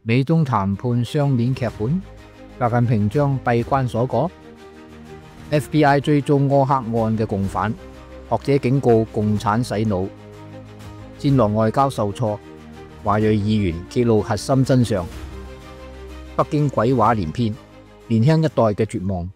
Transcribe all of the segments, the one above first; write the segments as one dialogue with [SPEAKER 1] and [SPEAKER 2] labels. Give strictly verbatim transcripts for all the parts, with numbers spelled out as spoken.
[SPEAKER 1] 美中談判雙面劇本，習近平將閉關鎖國。F B I 追蹤柯克案嘅共犯，學者警告共產洗腦。戰狼外交受挫，華裔議員揭露核心真相。北京鬼話連篇，年輕一代嘅絕望。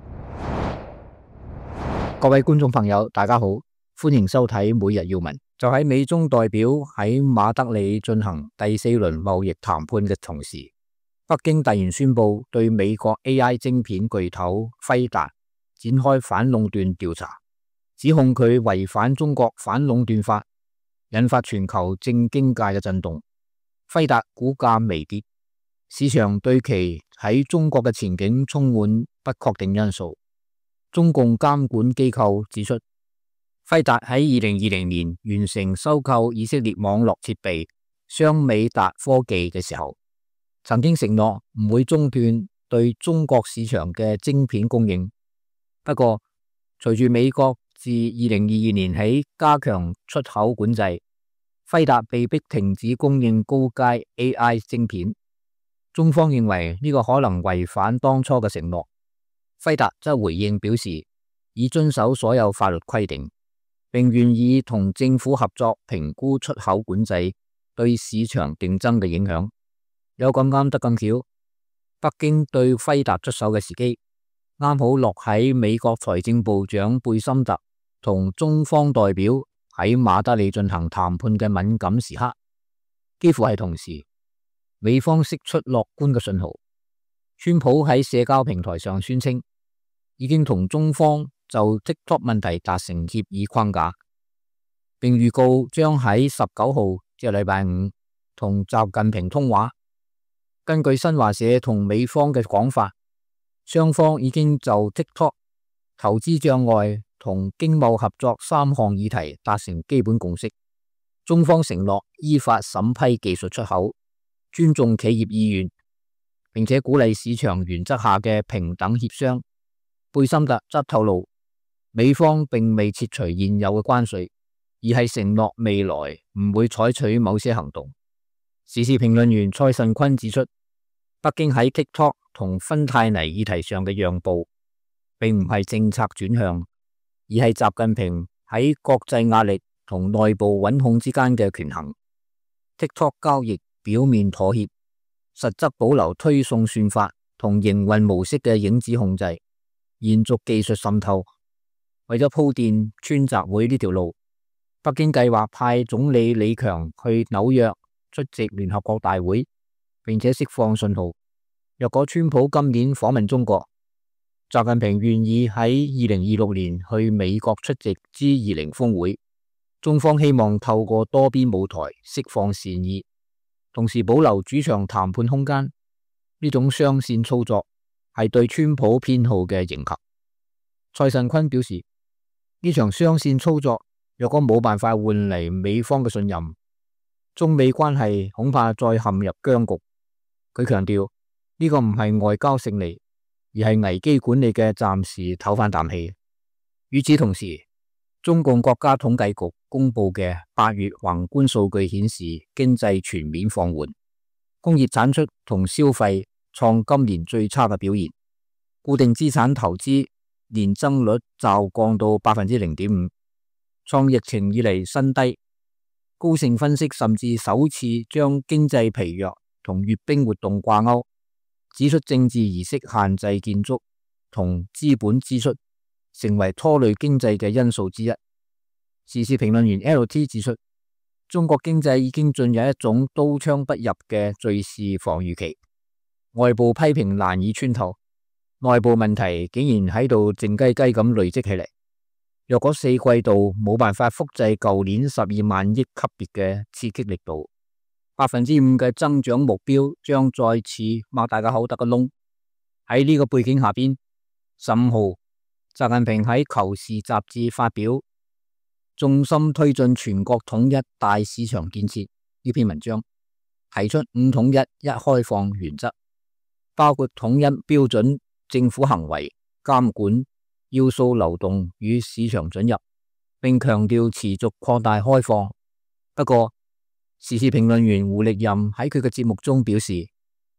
[SPEAKER 1] 各位觀眾朋友，大家好，歡迎收睇每日要聞。就喺美中代表喺馬德里進行第四輪貿易談判嘅同時，北京突然宣布對美國 A I 晶片巨頭輝達展開反壟斷調查，指控佢違反中國反壟斷法，引發全球政經界嘅震動。輝達股價微跌，市場對其喺中國嘅前景充滿不確定因素。中共監管機構指出，輝達喺二零二零年完成收購以色列網絡設備商美達科技嘅時候，曾經承諾唔會中斷對中國市場嘅晶片供應。不過，隨住美國自二零二二年起加強出口管制，輝達被迫停止供應高階 A I 晶片。中方認為呢個可能違反當初嘅承諾，輝達則回應表示已遵守所有法律規定，並願意同政府合作評估出口管制對市場競爭嘅影響。有咁啱得咁巧，北京對輝達出手嘅時機啱好落喺美國財政部長貝森特同中方代表喺馬德里進行談判嘅敏感時刻，幾乎係同時，美方釋出樂觀嘅信號。川普喺社交平台上宣稱，已經同中方就 TikTok 問題達成協議框架，並預告將喺十九號即係禮拜五同習近平通話。根據新華社同美方嘅講法，雙方已經就 TikTok 投資障礙同經貿合作三項議題達成基本共識。中方承諾依法審批技術出口，尊重企業意願，並且鼓勵市場原則下嘅平等協商。貝森特則透露，美方並未撤除現有嘅關稅，而係承諾未來唔會採取某些行動。時事評論員蔡慎坤指出，北京喺 TikTok 同芬太尼議題上嘅讓步，並唔係政策轉向，而係習近平喺國際壓力同內部穩控之間嘅權衡。TikTok 交易表面妥協，實則保留推送算法同營運模式嘅影子控制，延續技術滲透。為咗鋪墊川習會呢條路，北京計劃派總理李強去紐約出席聯合國大會，並且釋放信號。若果川普今年訪問中國，習近平願意喺二零二六年去美國出席 G 二十 峰會。中方希望透過多邊舞台釋放善意，同時保留主場談判空間。呢種雙線操作係對川普偏好嘅迎合。蔡慎坤表示，呢場雙線操作若果冇辦法換嚟美方嘅信任，中美關係恐怕再陷入僵局。佢強調，呢個唔係外交勝利，而係危機管理嘅暫時唞翻啖氣。與此同時，中共國家統計局公布嘅八月宏觀數據顯示，經濟全面放緩，工業產出同消費創今年最差嘅表現，固定資產投資年增率驟降到百分之零點五，創疫情以嚟新低。高盛分析甚至首次將經濟疲弱同閱兵活動掛鈎，指出政治儀式限制建築同資本支出成為拖累經濟嘅因素之一。時事評論員 L T 指出，中國經濟已經進入一種刀槍不入嘅敘事防禦期，外部批評難以穿透，內部問題竟然喺度靜雞雞咁累積起嚟。若果四季度冇辦法複製舊年十二萬億級別嘅刺激力度，百分之五嘅增長目標將再次擘大個口得個窿。喺呢個背景下邊，十五號習近平喺《求是》雜誌發表重心推進全國統一大市場建設呢篇文章，提出五統一一開放原則，包括統一標準政府行為監管要素流動與市場准入，並強調持續擴大開放。不過，時事評論員胡力任喺佢嘅節目中表示，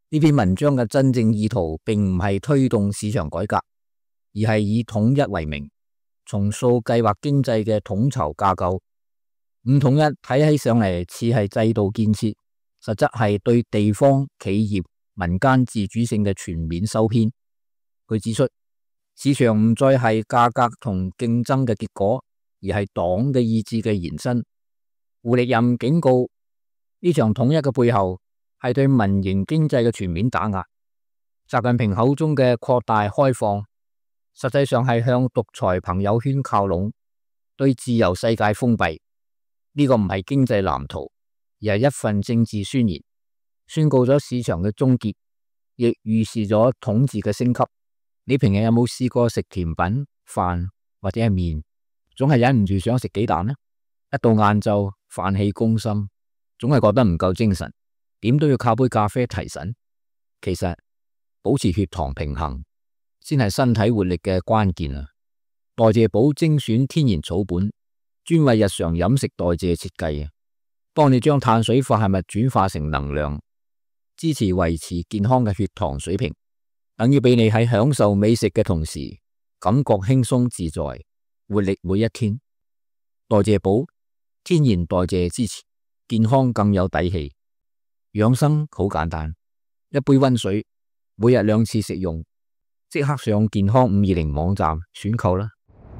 [SPEAKER 1] 呢篇文章嘅真正意圖並唔係推動市場改革，而係以統一為名，重塑計劃經濟嘅統籌架構。唔統一睇起上嚟似係制度建設，實質係對地方企業民間自主性嘅全面收編。佢指出，市場唔再係價格同競爭嘅結果，而係黨嘅意志嘅延伸。胡力任警告，呢場統一嘅背後係對民營經濟嘅全面打壓。習近平口中嘅擴大開放，實際上係向獨裁朋友圈靠攏，對自由世界封閉。呢個唔係經濟藍圖，而係一份政治宣言，宣告咗市場嘅終結，亦預示咗統治嘅升級。你平日有冇試過食甜品、飯或者係麵，總係忍唔住想食幾啖呢？一到晏晝，飯氣攻心，總係覺得唔夠精神，點都要靠杯咖啡提神。其實保持血糖平衡先係身體活力嘅關鍵啊！代謝寶精選天然草本，專為日常飲食代謝設計啊，幫你將碳水化合物轉化成能量，支持維持健康嘅血糖水平，等於俾你喺享受美食嘅同時，感覺輕鬆自在，活力每一天。代謝寶天然代謝支持，健康更有底氣。養生好簡單，一杯溫水，每日兩次食用，即刻上健康五二零網站選購啦。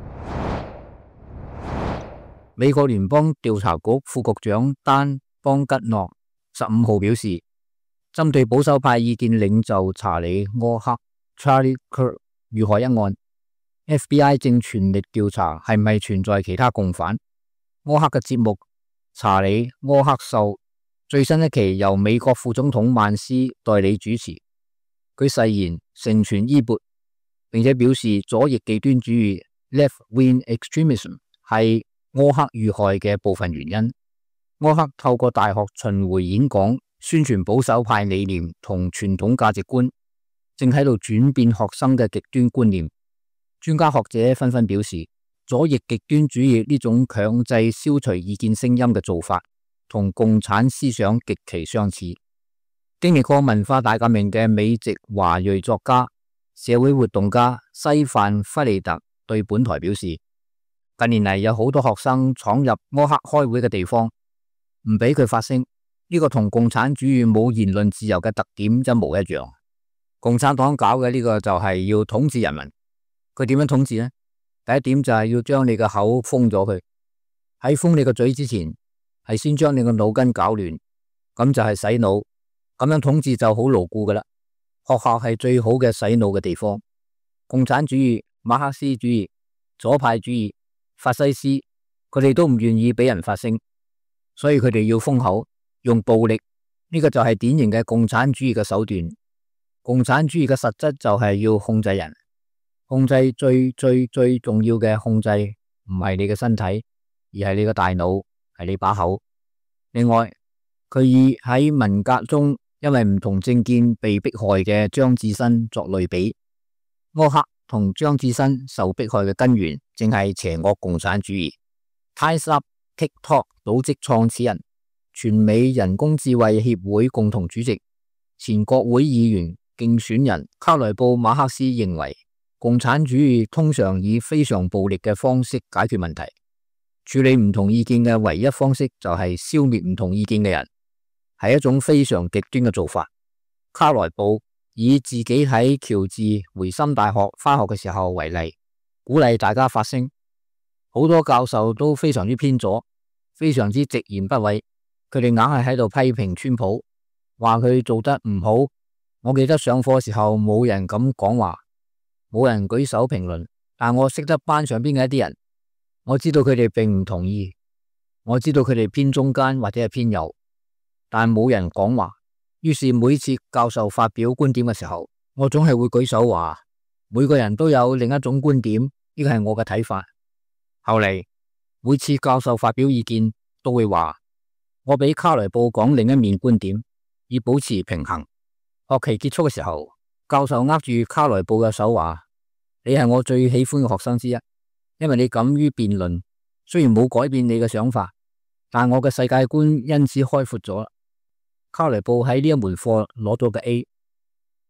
[SPEAKER 1] 美國聯邦調查局副局長丹邦吉諾十五號表示，針對保守派意見領袖查理柯克 Charlie Kirk 遇害一案 ，F B I 正全力調查係咪存在其他共犯。柯克嘅節目《查理柯克秀》最新一期由美國副總統曼斯代理主持，佢誓言成全衣缽，並且表示左翼極端主義 （left-wing extremism） 係柯克遇害嘅部分原因。柯克透過大學巡迴演講，宣傳保守派理念同傳統價值觀，正喺度轉變學生嘅極端觀念。專家學者紛紛表示，左翼極端主義呢種強制消除意見聲音嘅做法，同共產思想極其相似。經歷過文化大革命嘅美籍華裔作家、社會活動家西范弗利特對本台表示，近年嚟有好多學生闖入柯克開會嘅地方，唔俾佢發聲。呢個同共產主義冇言論自由嘅特點一模一樣。共產黨搞嘅呢個就係要統治人民。佢點樣統治呢？第一點就係要將你嘅口封咗佢，喺封你個嘴之前，係先將你個腦筋搞亂，咁就係洗腦。咁樣統治就好牢固噶啦。學校係最好嘅洗腦嘅地方。共產主義、馬克思主義、左派主義、法西斯，佢哋都唔願意俾人發聲，所以佢哋要封口，用暴力。呢個就係典型嘅共產主義嘅手段。共產主義嘅實質就係要控制人，控制最最最重要嘅控制唔係你嘅身體，而係你嘅大腦，係你把口。另外，佢以喺文革中因為唔同政見被迫害嘅張智新作類比。柯克同張智新受迫害嘅根源正係邪惡共產主義。TimeUp TikTok 組織創始人、全美人工智慧協會共同主席、前國會議員競選人卡萊布馬克斯認為，共產主義通常以非常暴力嘅方式解決問題，處理唔同意見嘅唯一方式就係消滅唔同意見嘅人，係一種非常極端嘅做法。卡萊布以自己喺喬治回森大學返學嘅時候為例，鼓勵大家發聲。好多教授都非常之偏左，非常之直言不諱，佢哋硬係喺度批評川普，話佢做得唔好。我記得上課嘅時候冇人咁講話，冇人舉手評論，但我識得班上邊嘅一啲人，我知道佢哋並唔同意，我知道佢哋偏中間或者係偏右，但冇人講話。於是每次教授發表觀點嘅時候，我總係會舉手話，每個人都有另一種觀點，呢個係我嘅睇法。後嚟每次教授發表意見都會話，我俾卡萊布講另一面觀點，以保持平衡。學期結束嘅時候，教授握住卡萊布嘅手話，你係我最喜歡嘅學生之一，因為你敢於辯論，雖然冇改變你嘅想法，但我嘅世界觀因此開闊咗。卡萊布喺呢一門課攞到嘅 A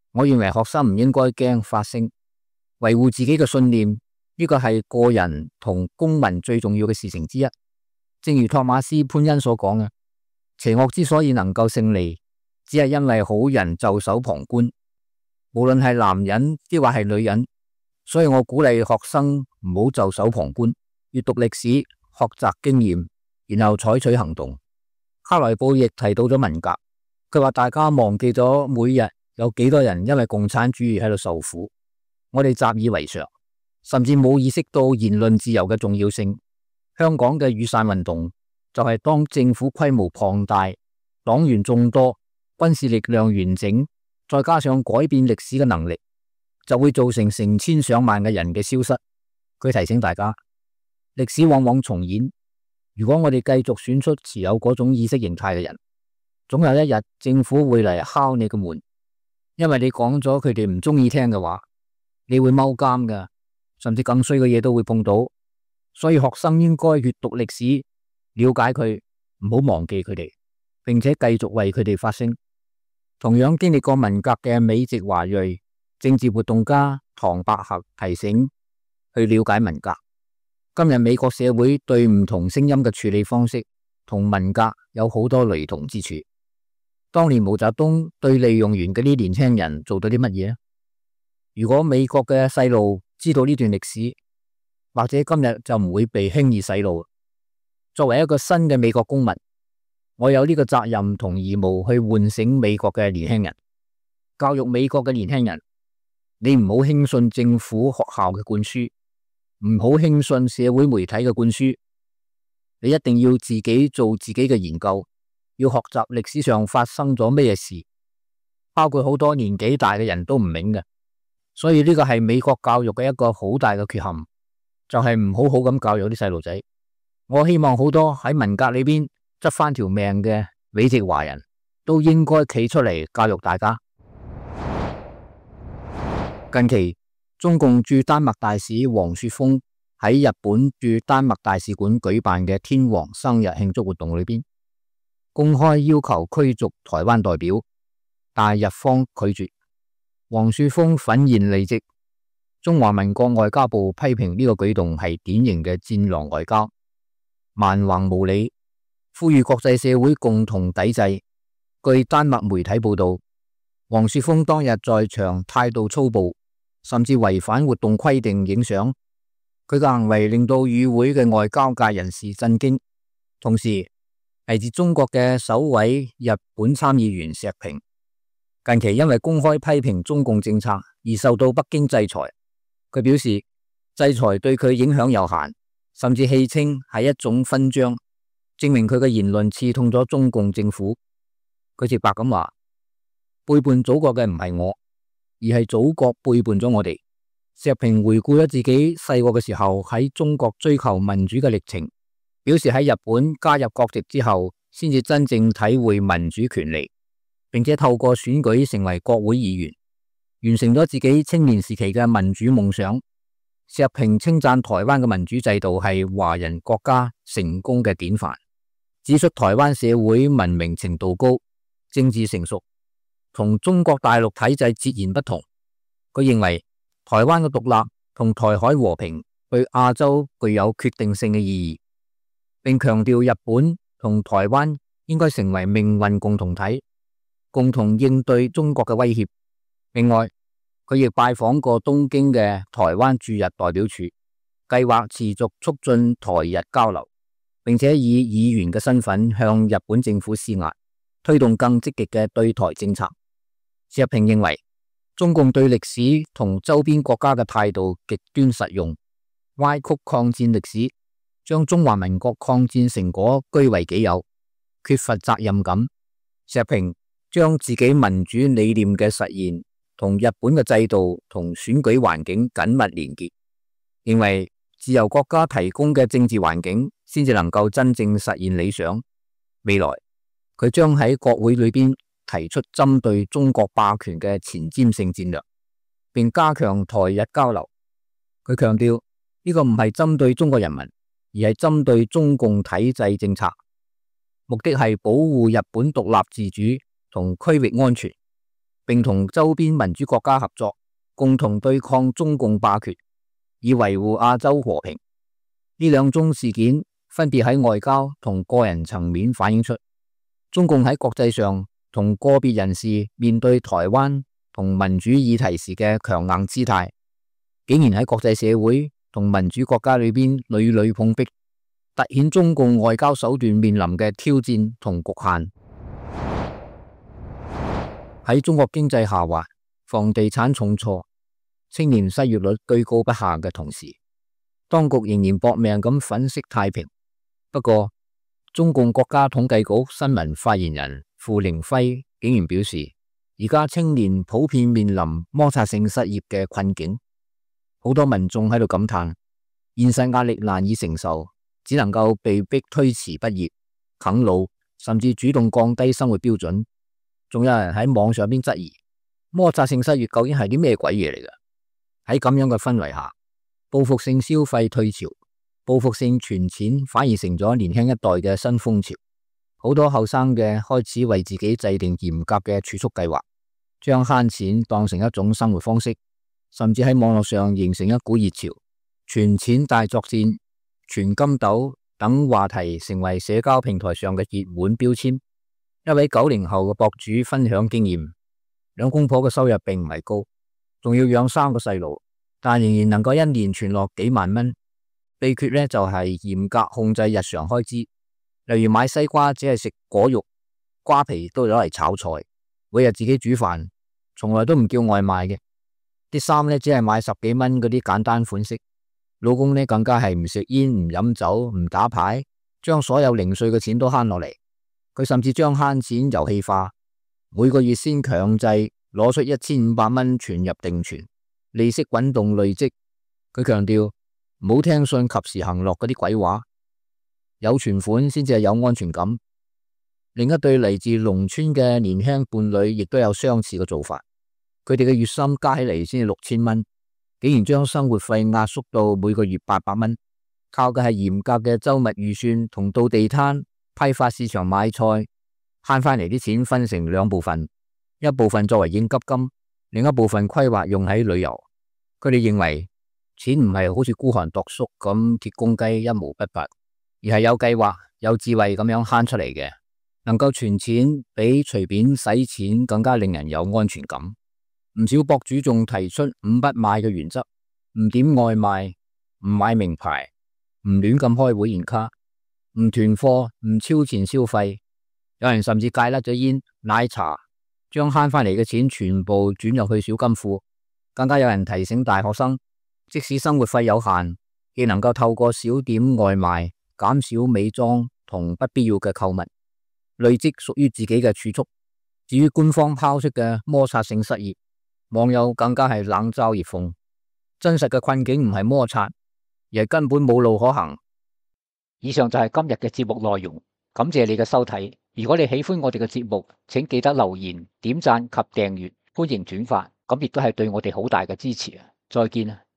[SPEAKER 1] 我認為學生唔應該驚發聲，維護自己嘅信念，呢個係個人同公民最重要嘅事情之一。正如托馬斯潘恩所講嘅，邪惡之所以能夠勝利，只係因為好人袖手旁觀，無論係男人抑或係女人。所以我鼓勵學生唔好袖手旁觀，閱讀歷史，學習經驗，然後採取行動。卡萊布亦提到咗文革，佢話大家忘記咗每日有幾多人因為共產主義喺度受苦，我哋習以為常，甚至冇意識到言論自由嘅重要性。香港嘅雨傘運動就係當政府規模龐大、黨員眾多、軍事力量完整，再加上改變歷史嘅能力，就會造成成千上萬嘅人嘅消失。佢提醒大家，歷史往往重演。如果我哋繼續選出持有嗰種意識形態嘅人，總有一日政府會嚟敲你個門，因為你講咗佢哋唔中意聽嘅話，你會踎監噶，甚至更衰嘅嘢都會碰到。所以學生應該閱讀歷史，了解佢，唔好忘記佢哋，並且繼續為佢哋發聲。同樣經歷過文革嘅美籍華裔政治活動家唐百合提醒去了解文革。今日美國社會對唔同聲音嘅處理方式同文革有好多雷同之處。當年毛澤東對利用完嗰啲年輕人做到啲乜嘢？如果美國嘅細路知道呢段歷史，或者今日就唔會被輕易洗腦。作為一個新嘅美國公民，我有呢個責任同義務去喚醒美國嘅年輕人，教育美國嘅年輕人。你唔好輕信政府學校嘅灌輸，唔好輕信社會媒體嘅灌輸。你一定要自己做自己嘅研究，要學習歷史上發生咗咩事，包括好多年紀大嘅人都唔明嘅。所以呢個係美國教育嘅一個好大嘅缺陷，就係唔好好咁教育啲細路仔。我希望好多喺文革裏邊執翻條命嘅美籍華人都應該企出嚟教育大家。近期中共駐丹麥大使黃雪峰喺日本駐丹麥大使館舉辦嘅天皇生日慶祝活動裏邊，公開要求驅逐台灣代表，但日方拒絕。黃雪峰憤然離職。中華民國外交部批評呢個舉動係典型嘅戰狼外交，蠻橫無理，呼籲國際社會共同抵制。據丹麥媒體報道，黃雪峰當日在場態度粗暴，甚至違反活動規定影相。佢嘅行為令到與會嘅外交界人士震驚。同時，嚟自中國嘅首位日本參議員石平，近期因為公開批評中共政策而受到北京制裁。佢表示，制裁對佢影響有限，甚至戲稱係一種勳章，證明佢嘅言論刺痛咗中共政府。佢直白咁話，背叛祖國嘅唔係我，而係祖國背叛咗我哋。石平回顧咗自己細個嘅時候喺中國追求民主嘅歷程，表示喺日本加入國籍之後，先至真正體會民主權利，並且透過選舉成為國會議員，完成咗自己青年時期嘅民主夢想。石平稱讚台灣嘅民主制度係華人國家成功嘅典範，指出台灣社會文明程度高，政治成熟，同中國大陸體制截然不同。佢認為台灣嘅獨立同台海和平對亞洲具有決定性嘅意義，並強調日本同台灣應該成為命運共同體，共同應對中國嘅威脅。另外，佢亦拜訪過東京嘅台灣駐日代表處，計劃持續促進台日交流，並且以議員嘅身份向日本政府施壓，推動更積極嘅對台政策。石平認為，中共對歷史同周邊國家嘅態度極端實用，歪曲抗戰歷史，將中華民國抗戰成果據為己有，缺乏責任感。石平將自己民主理念嘅實現同日本嘅制度同選舉環境緊密連結，認為自由國家提供嘅政治環境先至能夠真正實現理想。未來佢將喺國會裏邊提出針對中國霸權嘅前瞻性戰略，並加強台日交流。佢強調呢個唔係針對中國人民，而係針對中共體制政策，目的係保護日本獨立自主同區域安全， 並同周邊民主國家合作，共同對抗中共霸權，以維護亞洲和平。呢兩宗事件分別喺外交同個人層面反映出中共喺國際上同個別人士面對台灣同民主議題時嘅強硬姿態，竟然喺國際社會同民主國家裏邊屢屢碰壁，凸顯中共外交手段面臨嘅挑戰同局限。喺中國經濟下滑、房地產重挫、青年失業率居高不下嘅同時，當局仍然搏命咁粉飾太平。不過，中共國家統計局新聞發言人傅凌輝竟然表示，而家青年普遍面臨摩擦性失業嘅困境，好多民眾喺度感嘆，現實壓力難以承受，只能夠被逼推遲畢業、啃老，甚至主動降低生活標準。仲有人喺網上邊質疑，摩擦性失業究竟係啲咩鬼嘢嚟㗎？喺咁樣嘅氛圍下，報復性消費退潮，報復性存錢反而成咗年輕一代嘅新風潮。好多後生嘅開始為自己制定嚴格嘅儲蓄計劃，將慳錢當成一種生活方式，甚至喺網絡上形成一股熱潮，存錢大作戰、存金斗等話題成為社交平台上嘅熱門標籤。一位九零後嘅博主分享經驗，兩公婆嘅收入並唔係高，仲要養三個細路，但仍然能夠一年存落幾萬蚊。秘訣呢就係嚴格控制日常開支，例如買西瓜只係食果肉，瓜皮都攞嚟炒菜，每日自己煮飯，從來都唔叫外賣嘅。啲衫呢只係買十幾蚊嗰啲簡單款式。老公呢更加係唔食煙、唔飲酒、唔打牌，將所有零碎嘅錢都慳落嚟。佢甚至將慳錢遊戲化，每個月先強制攞出一千五百蚊存入定存，利息滾動累積。佢強調唔好聽信及時行樂嗰啲鬼話，有存款先至係有安全感。另一對嚟自農村嘅年輕伴侶亦都有相似嘅做法，佢哋嘅月薪加起嚟先至六千蚊，竟然將生活費壓縮到每個月八百蚊，靠嘅係嚴格嘅周密預算同到地攤批發市場買菜，慳翻嚟啲錢分成兩部分，一部分作為應急金，另一部分規劃用喺旅遊。佢哋認為錢唔係好似孤寒度縮咁鐵公雞一毛不拔，而係有計劃、有智慧咁樣慳出嚟嘅，能夠存錢比隨便使錢更加令人有安全感。唔少博主仲提出五不買嘅原則：唔點外賣，唔買名牌，唔亂咁開會員卡，唔囤貨，唔超前消費。有人甚至戒甩咗煙、奶茶，將慳翻嚟嘅錢全部轉入去小金庫。更加有人提醒大學生，即使生活費有限，亦能夠透過少點外賣，減少美妝同不必要嘅購物，累積屬於自己嘅儲蓄。至於官方拋出嘅摩擦性失業，網友更加係冷嘲熱諷。真實嘅困境唔係摩擦，而係根本冇路可行。以上就係今日嘅節目內容，感謝你嘅收睇。如果你喜歡我哋嘅節目，請記得留言、點讚及訂閱，歡迎轉發，咁亦都係對我哋好大嘅支持啊！再見啊！